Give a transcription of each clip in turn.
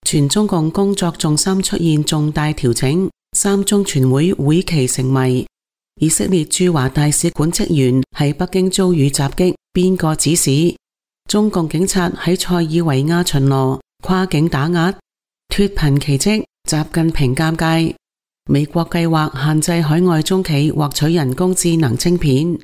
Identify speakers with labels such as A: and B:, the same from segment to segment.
A: 全中共工作重心出現重大調整，三中全會會期成謎。以色列駐華大使館職員喺北京遭遇襲擊，邊個指使？中共警察喺塞爾維亞巡邏，跨境打壓，脫貧奇蹟，習近平尷尬。美國計劃限制海外中企獲取人工智能晶片。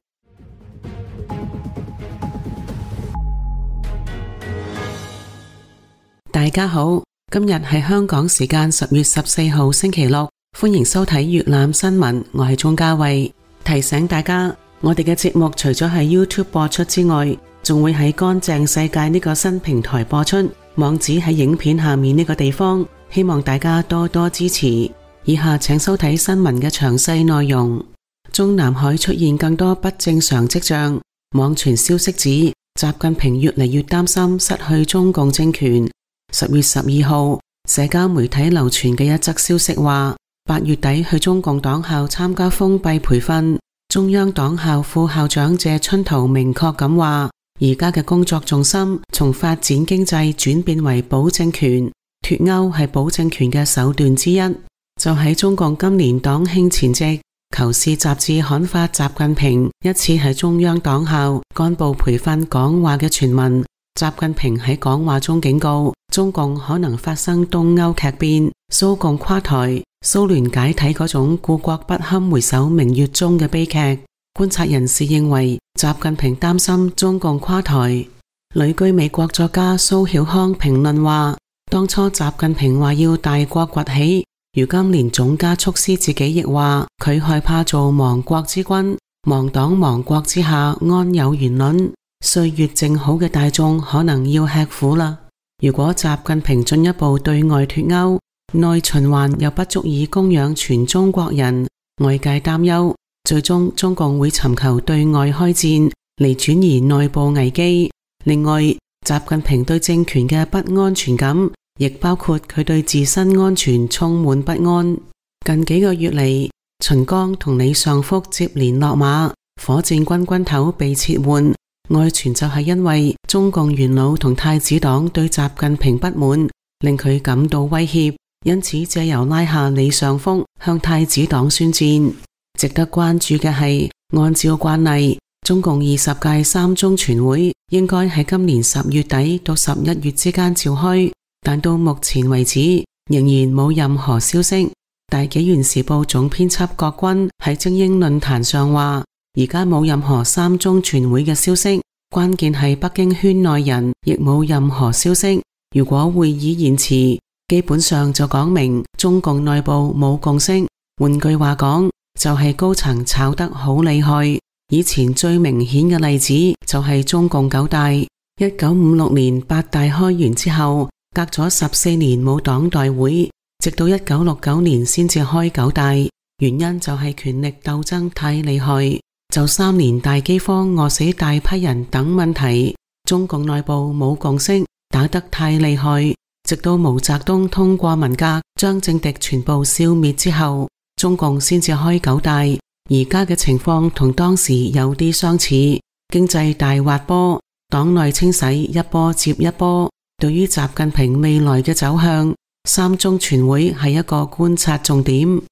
A: 大家好，今日係香港時間10月14號星期六，歡迎收睇粵覽新聞，我係鍾嘉慧。提醒大家，我哋嘅節目除咗喺 YouTube 播出之外，仲會喺乾淨世界呢個新平台播出，網址喺影片下面呢個地方，希望大家多多支持。以下請收睇新聞嘅詳細內容。中南海出現更多不正常跡象，網傳消息指習近平越嚟越擔心失去中共政權。10月12號，社交媒體流傳嘅一則消息話，8月底去中共黨校參加封閉培訓。中央黨校副校長謝春濤明確咁話，而家嘅工作重心從發展經濟轉變為保政權，脫歐係保政權嘅手段之一。就喺中共今年黨慶前夕，求是雜誌刊發習近平一次喺中央黨校幹部培訓講話嘅傳聞。習近平喺講話中警告，中共可能發生東歐劇變、蘇共垮台、蘇聯解體嗰種故國不堪回首明月中嘅悲劇。觀察人士認為，習近平擔心中共垮台。旅居美國作家蘇曉康評論話，當初習近平話要大國崛起，如今連總加速師自己亦話佢害怕做亡國之君，亡黨亡國之下安有完卵。歲月靜好嘅大眾可能要吃苦啦。如果習近平進一步對外脫歐，內循環又不足以供養全中國人，外界擔憂最終中共會尋求對外開戰嚟轉移內部危機。另外，習近平對政權嘅不安全感亦包括佢對自身安全充滿不安。近幾個月嚟，秦剛同李尚福接連落馬，火箭軍軍頭被撤換，外傳就係因為中共元老同太子黨對習近平不滿，令佢感到威脅，因此借由拉下李尚福向太子黨宣戰。值得關注嘅係，按照慣例，中共20屆三中全會應該喺今年10月底到11月之間召開，但到目前為止仍然冇任何消息。大紀元時報總編輯郭軍喺精英論壇上話，而家冇任何三中全會嘅消息，關鍵係北京圈內人亦冇任何消息。如果會議延遲，基本上就講明中共內部冇共識。換句話講，就係高層炒得好厲害。以前最明顯嘅例子就係中共9大。1956年8大開完之後，隔咗14年冇黨代會，直到1969年先至開9大，原因就係權力鬥爭太厲害。就3年大饑荒餓死大批人等問題，中共內部冇共識，打得太厲害，直到毛澤東通過文革將政敵全部消滅之後，中共先至開9大。而家嘅情況同當時有啲相似，經濟大滑坡，黨內清洗一波接一波。對於習近平未來嘅走向，三中全會係一個觀察重點。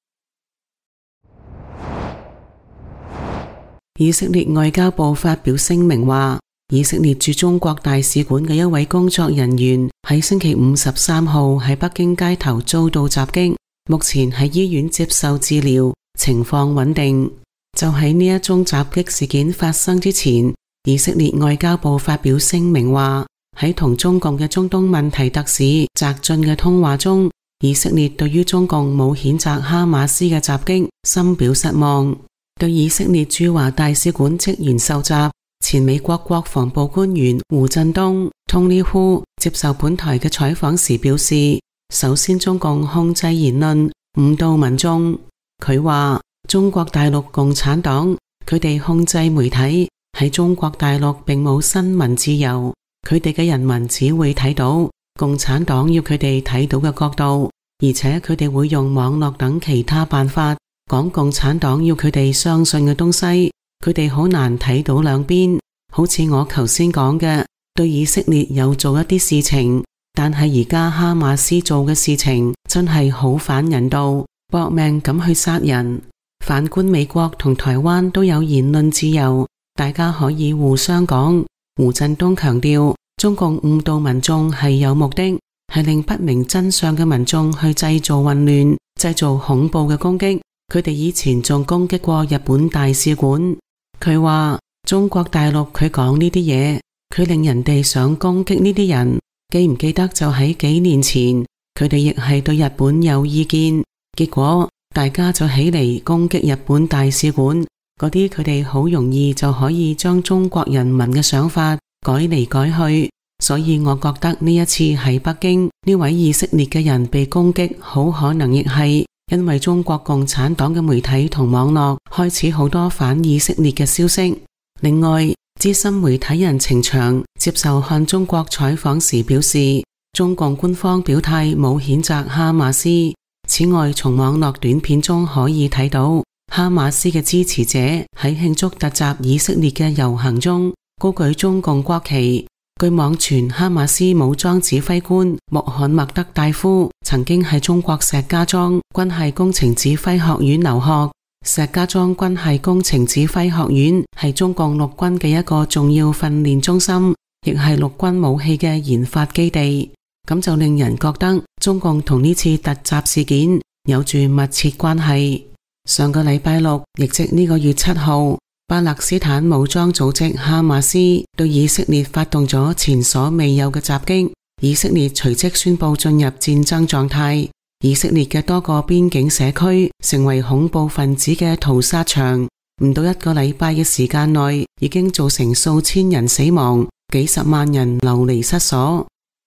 A: 以色列外交部發表聲明話，以色列駐中國大使館嘅一位工作人員喺星期5 13號喺北京街頭遭到襲擊，目前喺醫院接受治療，情況穩定。就喺呢一宗襲擊事件發生之前，以色列外交部發表聲明話，喺同中共嘅中東問題特使翟雋嘅通話中，以色列對於中共冇譴責哈馬斯嘅襲擊深表失望。對以色列駐華大使館職員受襲，前美國國防部官員胡振東 Tony Hu 接受本台嘅採訪時表示，首先中共控制言論，誤導民眾。佢話中國大陸共產黨佢哋控制媒體，喺中國大陸並冇新聞自由，佢哋嘅人民只會睇到共產黨要佢哋睇到嘅角度，而且佢哋會用網絡等其他辦法講共產黨要佢哋相信嘅東西，佢哋好難睇到兩邊。好似我頭先講嘅，對以色列有做一啲事情， 但係而家哈馬斯做嘅事情真係好反人道，搏命咁去殺人。反觀美國同台灣都有言論自由，大家可以互相講。胡振東強調，中共誤導民眾係有目的，係令不明真相嘅民眾去製造混亂，製造恐怖嘅攻擊。佢哋以前仲攻擊過日本大使館。佢話中國大陸佢講呢啲嘢，佢令人哋想攻擊呢啲人。記唔記得就喺幾年前，佢哋亦係對日本有意見，結果大家就起嚟攻擊日本大使館。嗰啲佢哋好容易就可以將中國人民嘅想法改嚟改去。所以我覺得呢一次喺北京呢位以色列嘅人被攻擊，好可能亦係因為中國共產黨嘅媒體同網絡開始好多反以色列嘅消息。另外，資深媒體人程翔接受看中國採訪時表示，中共官方表態冇譴責哈馬斯。此外，從網絡短片中可以睇到，哈馬斯嘅支持者喺慶祝突襲以色列嘅遊行中高舉中共國旗。據網傳，哈馬斯武裝指揮官穆罕默德大夫曾經喺中國石家莊軍械工程指揮學院留學。石家莊軍械工程指揮學院係中共陸軍嘅一個重要訓練中心，亦係陸軍武器嘅研發基地。咁就令人覺得中共同呢次突襲事件有住密切關係。上個禮拜六，亦即呢個月7號，巴勒斯坦武裝組織哈馬斯對以色列發動咗前所未有嘅襲擊，以色列隨即宣布進入戰爭狀態。以色列嘅多個邊境社區成為恐怖分子嘅屠殺場，唔到1個禮拜嘅時間內，已經造成數千人死亡，幾十萬人流離失所。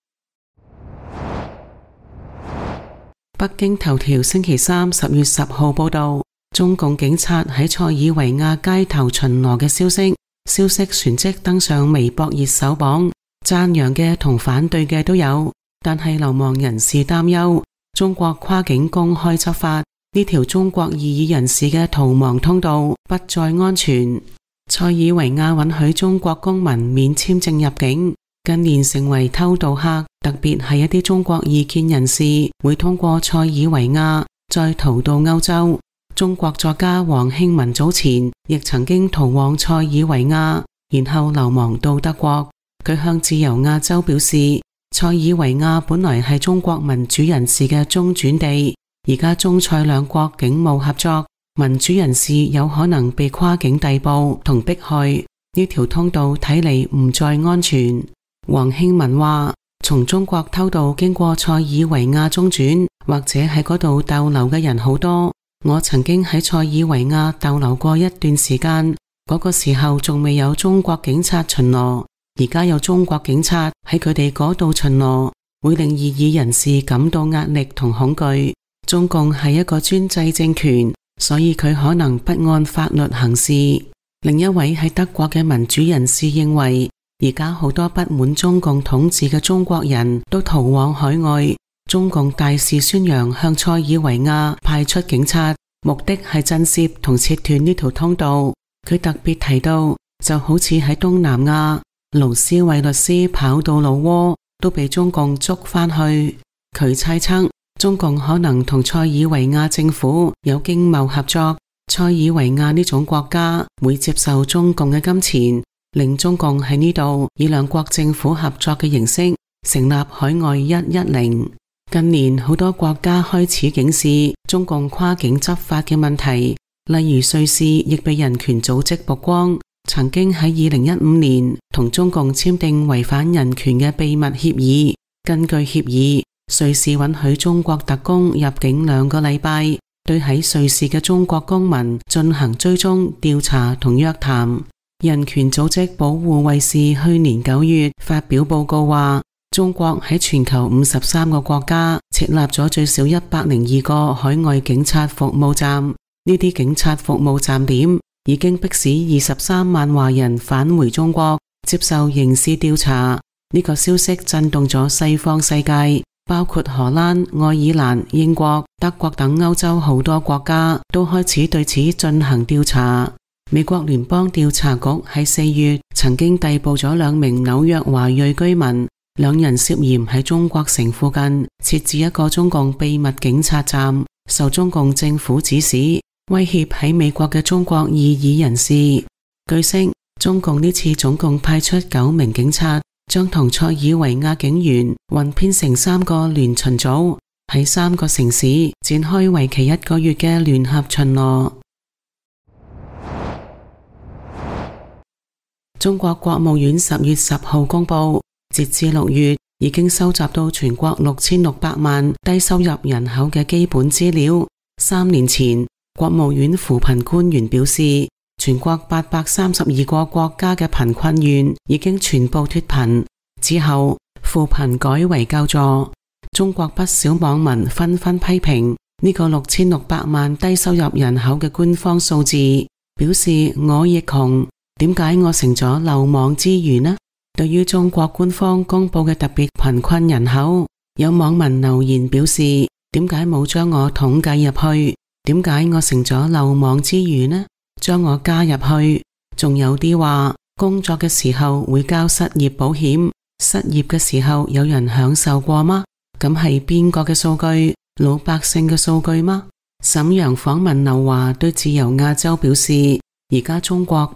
A: 北京頭條星期三10月10號報道，中共警察喺塞爾維亞街頭巡邏嘅消息旋即登上微博熱搜榜，讚揚嘅同反對嘅都有，但係流亡人士擔憂中國跨境公開執法，呢條中國異議人士嘅逃亡通道不再安全。塞爾維亞允許中國公民免簽證入境，近年成為偷渡客，特別係一啲中國異見人士會通過塞爾維亞再逃到歐洲。中國作家王興文早前亦曾經逃往塞爾維亞，然後流亡到德國。佢向自由亞洲表示，塞爾維亞本來係中國民主人士嘅中轉地，而家中塞兩國警務合作，民主人士有可能被跨境逮捕同迫害，呢條通道睇嚟唔再安全。王興文話，從中國偷渡經過塞爾維亞中轉或者喺嗰度逗留嘅人好多，我曾經喺塞爾維亞逗留過一段時間，嗰個時候仲未有中國警察巡邏，而家有中國警察喺佢哋嗰度巡邏，會令異議人士感到壓力同恐懼。中共係一個專制政權，所以佢可能不按法律行事。另一位喺德國嘅民主人士認為，而家好多不滿中共統治嘅中國人都逃往海外，中共大肆宣揚向塞爾維亞派出警察，目的係震懾同切斷呢條通道。佢特別提到，就好似喺東南亞，盧斯惠律師跑到老撾都被中共捉返去。佢猜測中共可能同塞爾維亞政府有經貿合作，塞爾維亞呢種國家會接受中共嘅金錢，令中共喺呢度以兩國政府合作嘅形式成立海外110。近年好多國家開始警示中共跨境執法嘅問題，例如瑞士亦被人權組織曝光，曾經喺2015年同中共簽訂違反人權嘅秘密協議。根據協議，瑞士允許中國特工入境2個禮拜，對喺瑞士嘅中國公民進行追蹤、調查同約談。人權組織保護衛士去年9月發表報告話，中國喺全球53個國家設立咗最少102個海外警察服務站，呢啲警察服務站點已經迫使23萬華人返回中國接受刑事調查。呢個消息震動咗西方世界，包括荷蘭、愛爾蘭、英國、德國等歐洲好多國家都開始對此進行調查。美國聯邦調查局喺4月曾經逮捕咗2名紐約華裔居民， 兩人涉嫌喺中國城附近設置一個中共秘密警察站，受中共政府指使，威脅喺美國嘅中國異議人士。據悉，中共呢次總共派出9名警察，將同塞爾維亞警員混編成3個聯巡組，喺3個城市展開為期1個月嘅聯合巡邏。中國國務院10月10號公布，截至6月已經收集到全國6600萬低收入人口嘅基本資料。3年前，國務院扶貧官員表示，全國832個國家嘅貧困縣已經全部脫貧。之後，扶貧改為救助。中國不少網民紛紛批評呢個6600萬低收入人口嘅官方數字，表示我亦窮，點解我成咗漏網之魚呢？對於中國官方公布嘅特別貧困人口，有網民留言表示，點解冇將我統計入去？點解我成咗漏網之魚呢？將我加入去。仲有啲話，工作嘅時候會交失業保險，失業嘅時候有人享受過嗎？咁係邊個嘅數據？老百姓嘅數據嗎？瀋陽訪問劉華對自由亞洲表示，而家中國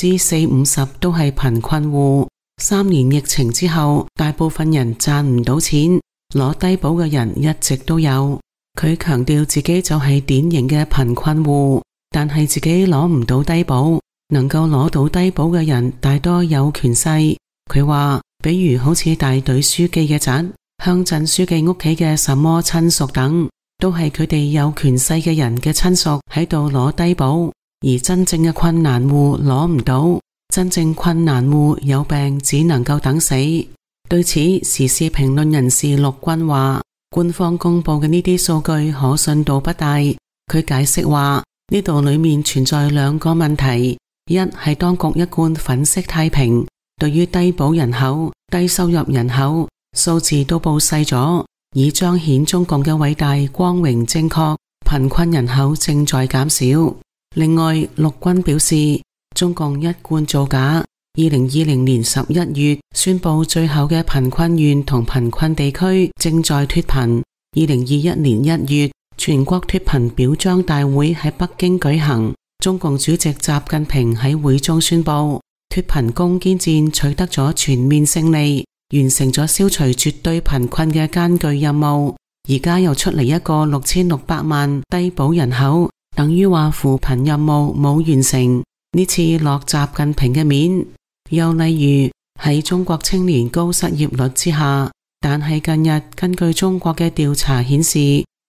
A: 40-50%都係貧困戶。3年疫情之後，大部分人賺唔到錢，攞低保嘅人一直都有。佢強調自己就係典型嘅貧困戶，但係自己攞唔到低保。能夠攞到低保嘅人大多有權勢。佢話，比如好似大隊書記嘅侄、鄉鎮書記屋企嘅什麼親屬等，都係佢哋有權勢嘅人嘅親屬喺度攞低保，而真正嘅困難戶攞唔到。真正困難戶有病只能夠等死。對此，時事評論人士陸軍話，官方公布嘅呢啲數據可信度不大。佢解釋話，呢度裏面存在2個問題，一係當局一貫粉飾太平，對於低保人口、低收入人口數字都報細咗，以彰顯中共嘅偉大、光榮、正確。貧困人口正在減少。另外，陸軍表示，中共一貫造假。2020年11月宣布最後嘅貧困縣同貧困地區正在脫貧。2021年1月，全國脫貧表彰大會喺北京舉行。中共主席習近平喺會中宣布，脫貧攻堅戰取得咗全面勝利，完成咗消除絕對貧困嘅艱巨任務。而家又出嚟一個6600萬低保人口，等於話扶貧任務冇完成。呢次落習近平嘅面。又例如喺中國青年高失業率之下，但係近日根據中國嘅調查顯示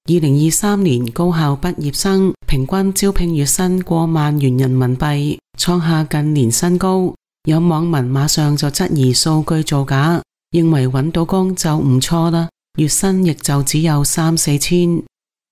A: ，2023年高校畢業生平均招聘月薪過萬元人民幣，創下近年新高。有網民馬上就質疑數據造假，認為揾到工就唔錯啦，月薪亦就只有3-4千。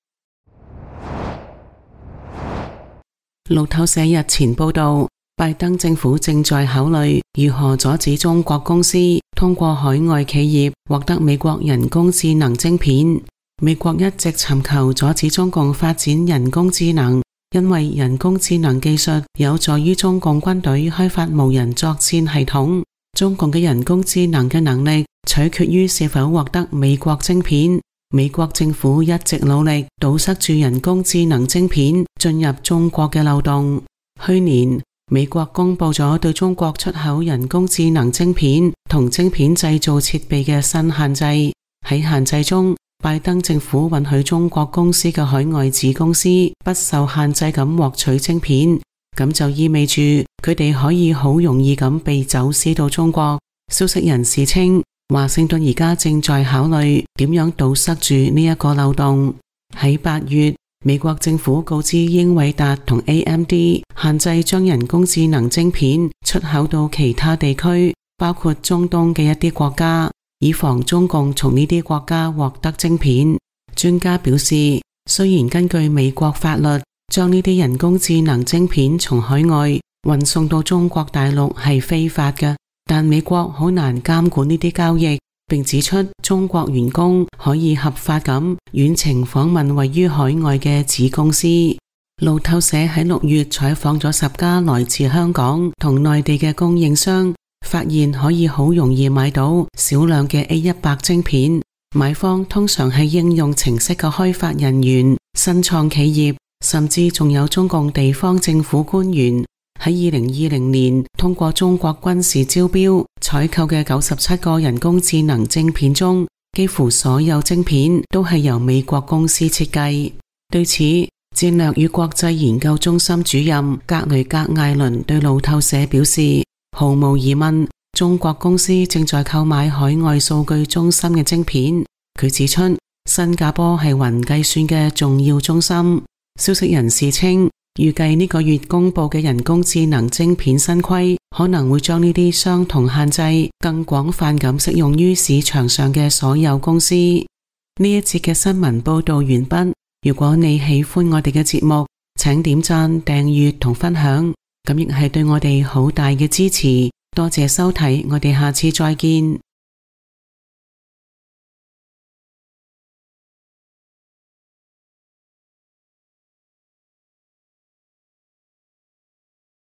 A: 路透社日前報道，拜登政府正在考慮如何阻止中國公司通過海外企業獲得美國人工智能晶片。美國一直尋求阻止中共發展人工智能，因為人工智能技術有助於中共軍隊開發無人作戰系統。中共嘅人工智能嘅能力取決於是否獲得美國晶片。美國政府一直努力堵塞住人工智能晶片進入中國嘅漏洞。去年，美國公布咗對中國出口人工智能晶片同晶片製造設備嘅新限制。喺限制中，拜登政府允許中國公司嘅海外子公司不受限制咁獲取晶片，咁就意味住佢哋可以好容易咁被走私到中國。消息人士稱，華盛頓而家正在考慮點樣堵塞住呢一個漏洞。喺8月，美國政府告知英偉達同 AMD 限制將人工智能晶片出口到其他地區，包括中東嘅一啲國家，以防中共從呢啲國家獲得晶片。專家表示，雖然根據美國法律，將呢啲人工智能晶片從海外運送到中國大陸係非法嘅，但美國好難監管呢啲交易，並指出中國員工可以合法咁遠程訪問位於海外嘅子公司。路透社喺6月採訪咗10家來自香港同內地嘅供應商， 發現可以好容易買到少量嘅 A100 晶片。買方通常係應用程式嘅開發人員、新創企業，甚至仲有中共地方政府官員。喺2020年通過中國軍事招標採購嘅97個人工智能晶片中，幾乎所有晶片都係由美國公司設計。對此，戰略與國際研究中心主任格雷格艾倫對路透社表示，毫無疑問，中國公司正在購買海外數據中心嘅晶片。佢指出，新加坡係雲計算嘅重要中心。消息人士稱，預計呢個月公布嘅人工智能晶片新規可能會將呢啲相同限制更廣泛咁適用於市場上嘅所有公司。呢一節嘅新聞報道完畢。如果你喜歡我哋嘅節目，請點讚、訂閱同分享，咁亦係對我哋好大嘅支持。多謝收睇，我哋下次再見。